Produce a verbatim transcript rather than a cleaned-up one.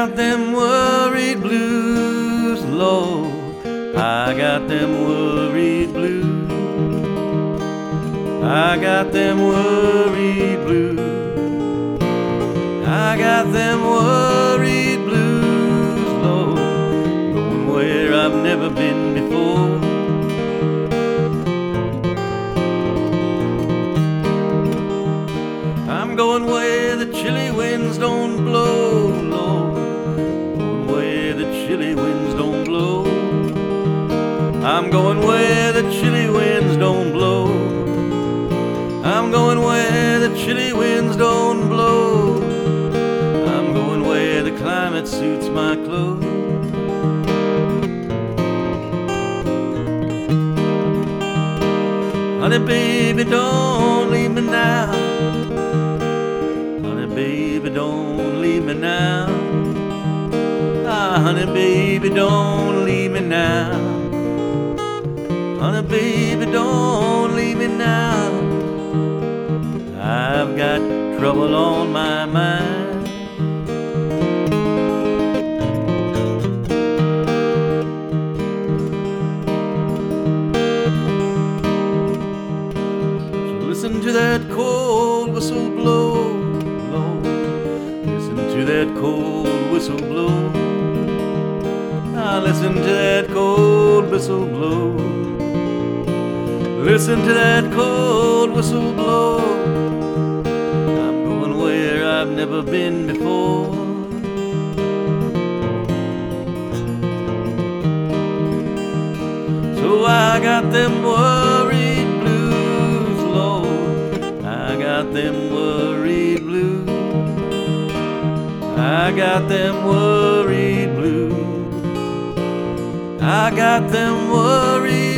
got them worried blues, Lord. I got them worried blues. I got them worried blues. I got them worried blues, Lord. Going where I've never been before. I'm going where the chilly winds don't blow, Lord. Going where the chilly winds don't blow. I'm going where the chilly winds don't blow. I'm going where the chilly winds don't blow. I'm going where the climate suits my clothes. Honey, baby, don't leave me now. Honey, baby, don't leave me now. Ah, honey, baby, don't leave me now. Honey, baby, don't leave me now. I've got trouble on my mind. So listen to that cold whistle blow, Lord. Listen to that cold whistle blow. Now listen to that cold whistle blow. Listen to that cold whistle blow. I'm going where I've never been before. So I got them worried blues, Lord. I got them worried blues. I got them worried blues. I got them worried